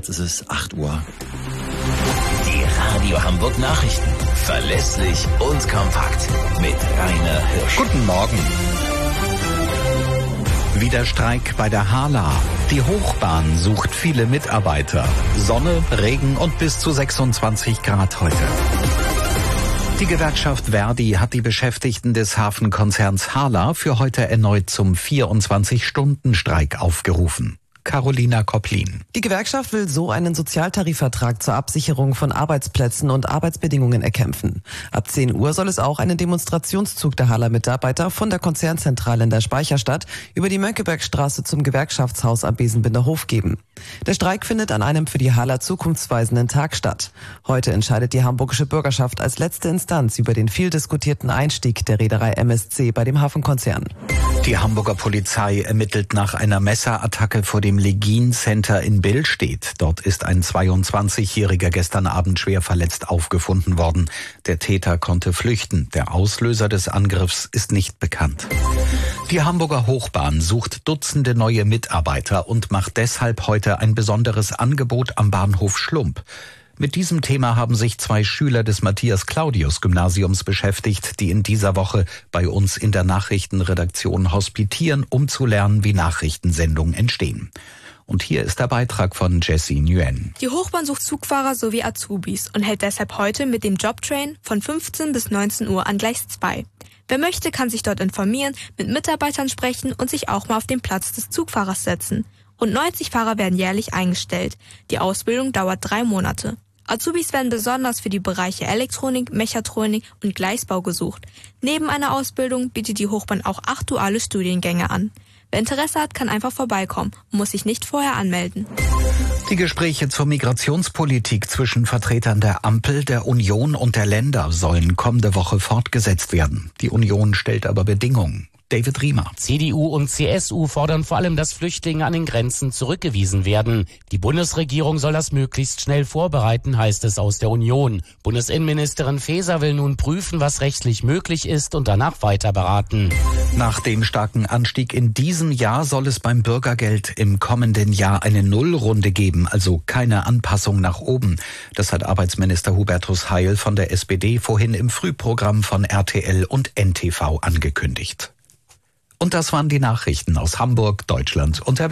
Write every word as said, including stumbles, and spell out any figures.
Jetzt ist es acht Uhr. Die Radio Hamburg Nachrichten. Verlässlich und kompakt. Mit Rainer Hirsch. Guten Morgen. Wieder Streik bei der Hala. Die Hochbahn sucht viele Mitarbeiter. Sonne, Regen und bis zu sechsundzwanzig Grad heute. Die Gewerkschaft Verdi hat die Beschäftigten des Hafenkonzerns Hala für heute erneut zum vierundzwanzig-Stunden-Streik aufgerufen. Carolina Kopplin. Die Gewerkschaft will so einen Sozialtarifvertrag zur Absicherung von Arbeitsplätzen und Arbeitsbedingungen erkämpfen. Ab zehn Uhr soll es auch einen Demonstrationszug der Hala-Mitarbeiter von der Konzernzentrale in der Speicherstadt über die Mönckebergstraße zum Gewerkschaftshaus am Besenbinder Hof geben. Der Streik findet an einem für die Hala zukunftsweisenden Tag statt. Heute entscheidet die hamburgische Bürgerschaft als letzte Instanz über den viel diskutierten Einstieg der Reederei M S C bei dem Hafenkonzern. Die Hamburger Polizei ermittelt nach einer Messerattacke vor dem Legin Center in Billstedt. Dort ist ein zweiundzwanzigjähriger gestern Abend schwer verletzt aufgefunden worden. Der Täter konnte flüchten. Der Auslöser des Angriffs ist nicht bekannt. Die Hamburger Hochbahn sucht Dutzende neue Mitarbeiter und macht deshalb heute ein besonderes Angebot am Bahnhof Schlump. Mit diesem Thema haben sich zwei Schüler des Matthias-Claudius-Gymnasiums beschäftigt, die in dieser Woche bei uns in der Nachrichtenredaktion hospitieren, um zu lernen, wie Nachrichtensendungen entstehen. Und hier ist der Beitrag von Jessie Nguyen. Die Hochbahn sucht Zugfahrer sowie Azubis und hält deshalb heute mit dem Jobtrain von fünfzehn bis neunzehn Uhr an Gleis zwei. Wer möchte, kann sich dort informieren, mit Mitarbeitern sprechen und sich auch mal auf den Platz des Zugfahrers setzen. Rund neunzig Fahrer werden jährlich eingestellt. Die Ausbildung dauert drei Monate. Azubis werden besonders für die Bereiche Elektronik, Mechatronik und Gleisbau gesucht. Neben einer Ausbildung bietet die Hochbahn auch acht duale Studiengänge an. Wer Interesse hat, kann einfach vorbeikommen und muss sich nicht vorher anmelden. Die Gespräche zur Migrationspolitik zwischen Vertretern der Ampel, der Union und der Länder sollen kommende Woche fortgesetzt werden. Die Union stellt aber Bedingungen. David Riemer. C D U und C S U fordern vor allem, dass Flüchtlinge an den Grenzen zurückgewiesen werden. Die Bundesregierung soll das möglichst schnell vorbereiten, heißt es aus der Union. Bundesinnenministerin Faeser will nun prüfen, was rechtlich möglich ist und danach weiter beraten. Nach dem starken Anstieg in diesem Jahr soll es beim Bürgergeld im kommenden Jahr eine Nullrunde geben, also keine Anpassung nach oben. Das hat Arbeitsminister Hubertus Heil von der S P D vorhin im Frühprogramm von R T L und N T V angekündigt. Und das waren die Nachrichten aus Hamburg, Deutschland und der Welt.